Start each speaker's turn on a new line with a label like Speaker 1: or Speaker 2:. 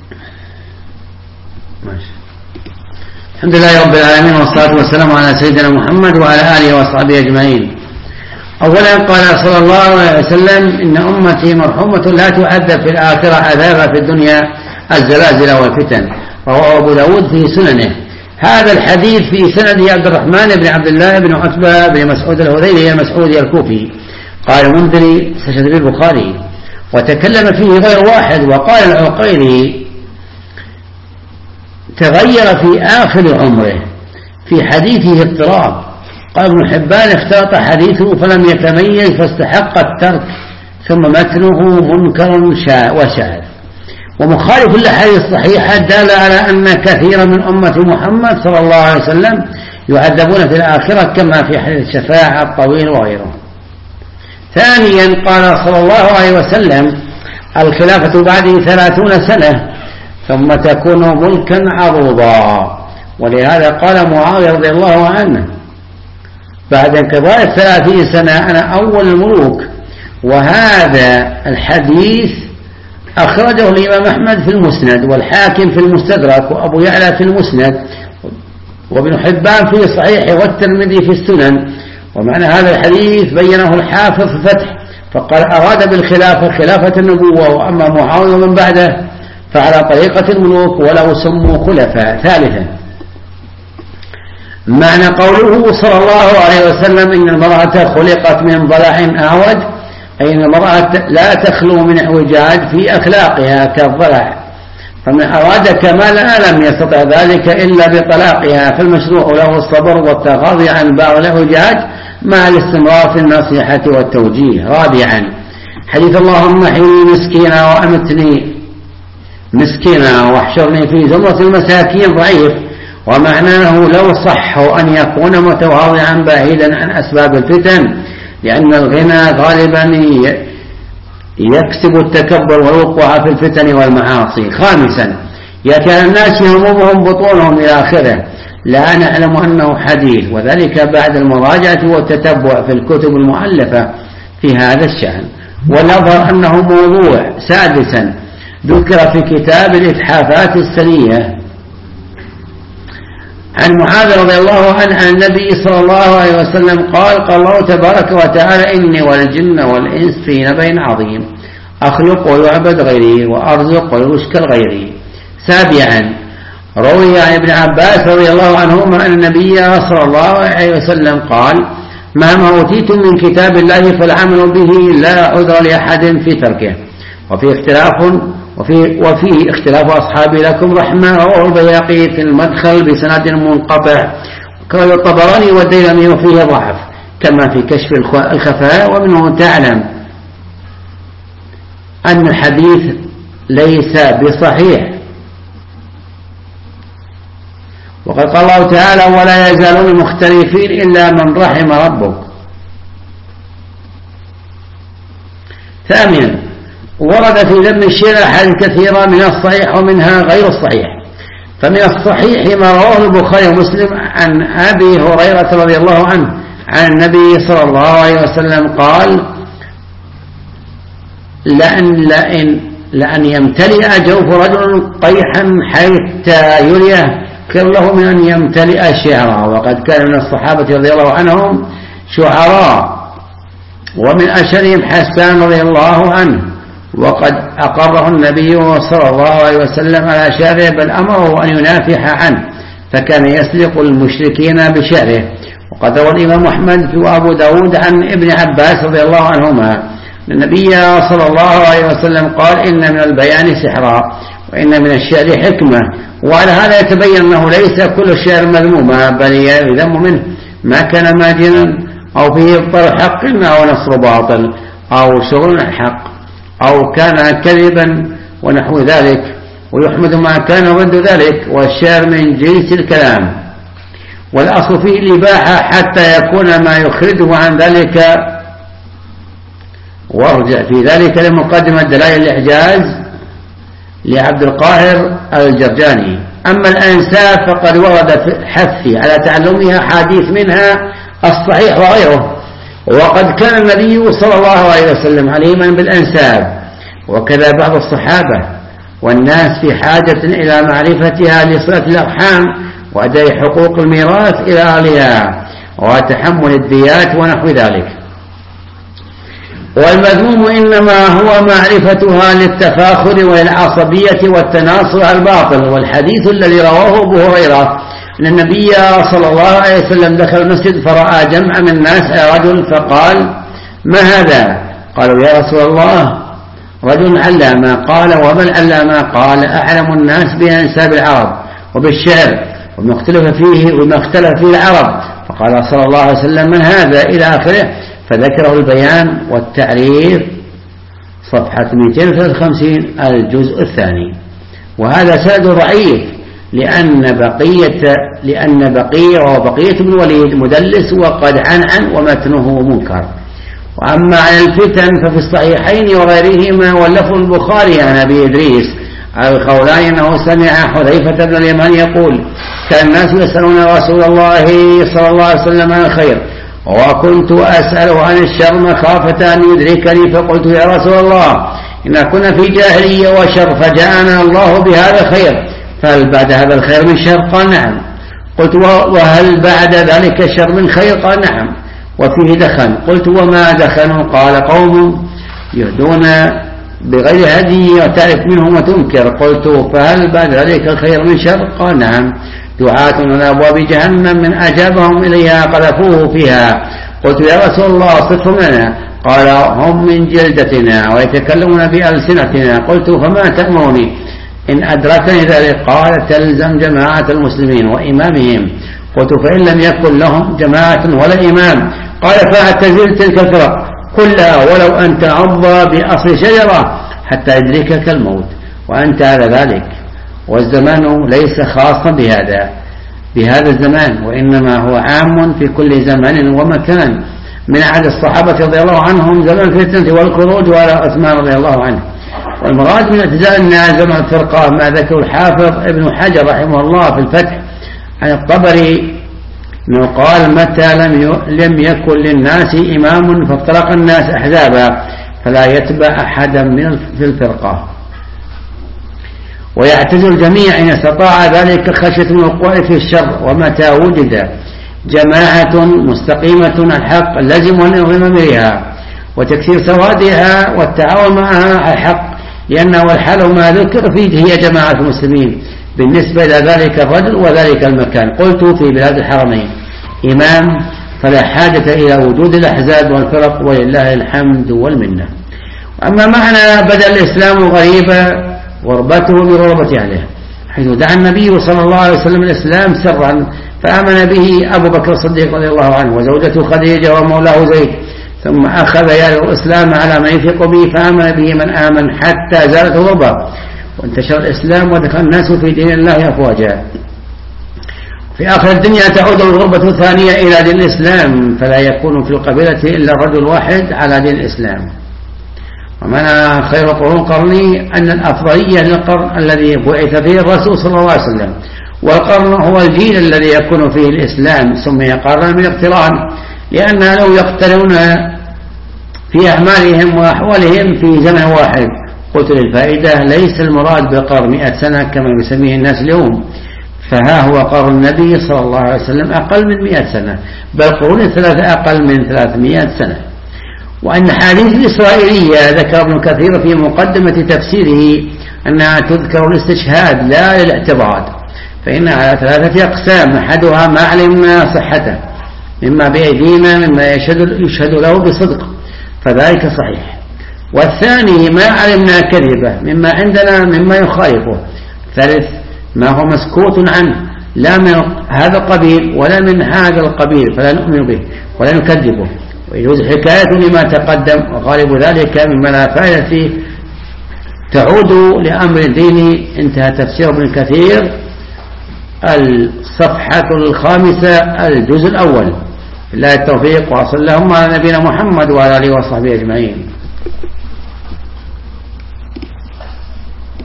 Speaker 1: الحمد لله رب العالمين، والصلاة والسلام على سيدنا محمد وعلى آله وصحبه أجمعين. أولا قال صلى الله عليه وسلم: إن أمتي مرحومة لا تعذب في الآخرة عذابها في الدنيا الزلازل والفتن. رواه أبو داود في سننه. هذا الحديث في سند عبد الرحمن بن عبد الله بن عتبة بن مسعود الهذيلي المسعودي الكوفي. قال المنذري: استشهد به البخاري. وتكلم فيه غير واحد. وقال العقيلي: تغير في آخر عمره، في حديثه اضطراب. قال ابن حبان: اختلط حديثه فلم يتميز فاستحق الترك، ثم متنه منكر وشاذ ومخالف الأحاديث الصحيحة الدالة على أن كثيرا من أمة محمد صلى الله عليه وسلم يعذبون في الآخرة، كما في حديث الشفاعة الطويل وغيره. ثانيا قال صلى الله عليه وسلم: الخلافة بعده 30 سنة ثم تكون ملكا عضوضا. ولهذا قال معاوية رضي الله عنه: بعد انقضاء 30 سنة أنا أول الملوك. وهذا الحديث أخرجه الإمام أحمد في المسند، والحاكم في المستدرك، وأبو يعلى في المسند، وابن حبان في صحيح، والترمذي في السنن. ومعنى هذا الحديث بينه الحافظ في الفتح فقال: أراد بالخلافة خلافة النبوة، وأما معاوية من بعده فعلى طريقة الملوك ولو سموا خلفاء. ثالثا معنى قوله صلى الله عليه وسلم: إن المرأة خلقت من ضلع أعوج، أي أن المرأة لا تخلو من اعوجاج في أخلاقها كالضلع، فمن أراد كمالها لم يستطع ذلك إلا بطلاقها، فالمشروع له الصبر والتغاضي عن بعض الاعوجاج مع الاستمرار في النصيحة والتوجيه. رابعا حديث: اللهم احيني مسكينا وأمتني مسكينا واحشرني في زمرة المساكين ضعيف. ومعناه لو صح أن يكون متواضعا بعيدا عن أسباب الفتن، لأن الغنى غالبا يكسب التكبر والوقوع في الفتن والمعاصي. خامسا يأتي الناس همومهم بطونهم إلى آخره، لا نعلم أنه حديث، وذلك بعد المراجعة والتتبع في الكتب المؤلفة في هذا الشأن، ونظر أنه موضوع. سادسا ذكر في كتاب الإتحافات السنية عن معاذ رضي الله عنه عن النبي صلى الله عليه وسلم قال: الله تبارك وتعالى: إني والجن والإنس في نبأ عظيم، أخلق ويعبد غيري وأرزق ويشكر غيري. سابعا روي عن ابن عباس رضي الله عنهما أن النبي صلى الله عليه وسلم قال: مهما أوتيتم من كتاب الله فالعمل به لا عذر لأحد في تركه. وفيه اختلاف أصحابي لكم رحمة. رواه البيهقي في المدخل بسند منقطع، قال الطبراني والديلمي وفيه ضعف، كما في كشف الخفاء. ومنه تعلم أن الحديث ليس بصحيح. وقد قال الله تعالى: ولا يزالون مختلفين إلا من رحم ربك. ثامنا ورد في ذم الشرك أحاديث كثيرة من الصحيح ومنها غير الصحيح. فمن الصحيح ما رواه البخاري ومسلم عن أبي هريرة رضي الله عنه عن النبي صلى الله عليه وسلم قال: لأن يمتلئ جوف رجل قيحا حتى يريه خير له من أن يمتلئ شعرا. وقد كان من الصحابة رضي الله عنهم شعراء، ومن أشهرهم حسان رضي الله عنه، وقد أقره النبي صلى الله عليه وسلم على شعره، بل أمره أن ينافح عنه، فكان يسلق المشركين بشعره. وقد روى الإمام أحمد وأبو داود عن ابن عباس رضي الله عنهما النبي صلى الله عليه وسلم قال: إن من البيان سحرا، وإن من الشعر حكمة. وعلى هذا يتبين أنه ليس كل الشعر مذموما، بل يذم منه ما كان ماجنا أو فيه إبطال حق أو نصر باطل أو شغل حق أو كان كذبا ونحو ذلك، ويحمد ما كان ضد ذلك. والشعر من جنس الكلام، والأصل فيه الإباحة حتى يكون ما يخرجه عن ذلك. وارجع في ذلك لمقدمة دلائل الإعجاز لعبد القاهر الجرجاني. أما الأنساب فقد ورد في حثي على تعلمها حديث منها الصحيح وغيره. وقد كان النبي صلى الله عليه وسلم عليما بالأنساب، وكذا بعض الصحابة. والناس في حاجة إلى معرفتها لصلة الأرحام وأداء حقوق الميراث إلى أهلها وتحمل الديات ونحو ذلك. والمذموم إنما هو معرفتها للتفاخر والعصبية والتناصر الباطل. والحديث الذي رواه أبو هريرة أن النبي صلى الله عليه وسلم دخل المسجد فرأى جمع من الناس رجل فقال: ما هذا؟ قالوا: يا رسول الله رجل علامة. قال: وما العلامة؟ قال: أعلم الناس بأنساب العرب وبالشعر وما اختلف فيه العرب. فقال صلى الله عليه وسلم: من هذا؟ إلى آخره، فذكره البيان والتعريف صفحة 253 الجزء الثاني. وهذا سند ضعيف لأن بقية بن الوليد مدلس وقد عنعن ومتنه منكر. وأما عن الفتن ففي الصحيحين وغيرهما واللفظ البخاري عن أبي إدريس الخولاني أنه سمع حذيفة بن اليمان يقول: كان الناس يسألون رسول الله صلى الله عليه وسلم عن الخير وكنت أسأله عن الشر مخافة أن يدركني، فقلت: يا رسول الله إن كنا في جاهلية وشر فجاءنا الله بهذا الخير، فهل بعد هذا الخير من شر؟ قال: نعم. قلت: وهل بعد ذلك الشر من خير؟ قال: نعم. وفيه دخن. قلت: وما دخن؟ قال: قوم يهدون بغير هدي وتعرف منهم وتنكر. قلت: فهل بعد ذلك الخير من شر؟ قال: نعم. دعاة على أبواب جهنم من أجابهم إليها قذفوه فيها. قلت: يا رسول الله صفهم لنا. قال: هم من جلدتنا ويتكلمون بألسنتنا. قلت: فما تأمرني إن أدركني ذلك؟ قال: تلزم جماعة المسلمين وإمامهم. قلت: فإن لم يكن لهم جماعة ولا إمام؟ قال: فاعتزل تلك الفرق كلها ولو أن تعض بأصل شجرة حتى يدركك الموت وأنت على ذلك. والزمان ليس خاصا بهذا الزمان، وإنما هو عام في كل زمان ومكان. من عهد الصحابة رضي الله عنهم زمن الفتنة والخروج وعلى عثمان رضي الله عنه. والمراد من اعتزال الناس زمن الفرقة ما ذكر الحافظ ابن حجر رحمه الله في الفتح عن الطبري أنه قال: متى لم يكن للناس إمام فافترق الناس أحزابا فلا يتبع أحدا في الفرقة. ويعتزل الجميع إن استطاع ذلك خشية من الوقوع في الشر. ومتى وجد جماعة مستقيمة الحق لزم الانضمام إليها وتكسير سوادها والتعاون معها على الحق، لأنه الحال ما ذكر فيه هي جماعة المسلمين بالنسبة إلى ذلك الرجل وذلك المكان. قلت: في بلاد الحرمين إمام فلا حاجة إلى وجود الأحزاب والفرق ولله الحمد والمنة. أما معنى بدأ الإسلام غريبا غربته بغربة أهله، حيث دعا النبي صلى الله عليه وسلم الإسلام سرا فآمن به أبو بكر الصديق رضي الله عنه وزوجته خديجة ومولاه زيد، ثم أخذ يعرض الإسلام على من يثق به فآمن به من آمن حتى زالت الغربة وانتشر الإسلام ودخل الناس في دين الله أفواجا. في آخر الدنيا تعود الغربة الثانية إلى دين الإسلام، فلا يكون في القبيلة إلا رجل واحد على دين الإسلام. ومعنى خير قرون قرني أن الأفضلية للقرن الذي بعث فيه الرسول صلى الله عليه وسلم، والقرن هو الجيل الذي يكون فيه الإسلام، سمي قرنا من اقتران لأنها لو يقترون في أعمالهم وأحوالهم في زمن واحد. قلت للفائدة: ليس المراد بقرن 100 سنة كما يسميه الناس اليوم، فها هو قرن النبي صلى الله عليه وسلم أقل من 100 سنة، بل قرون الثلاثة أقل من 300 سنة. وأن حديث الإسرائيلية ذكر ابن كثير في مقدمة تفسيره أنها تذكر الاستشهاد لا للاعتضاد، فإنها على 3 أقسام: أحدها ما علمنا صحته مما بأيدينا مما يشهد له بصدق فذلك صحيح، والثاني ما علمنا كذبه مما عندنا مما يخالفه، ثالث ما هو مسكوت عنه لا من هذا القبيل ولا من هذا القبيل فلا نؤمن به ولا نكذبه. ويجوز حكاية لما تقدم، وغالب ذلك مما لا فائدة فيه تعود لأمر ديني. انتهى تفسير ابن كثير الصفحة 5 الجزء الأول. بالله التوفيق، وصلى اللهم على نبينا محمد وعلى آله وصحبه أجمعين.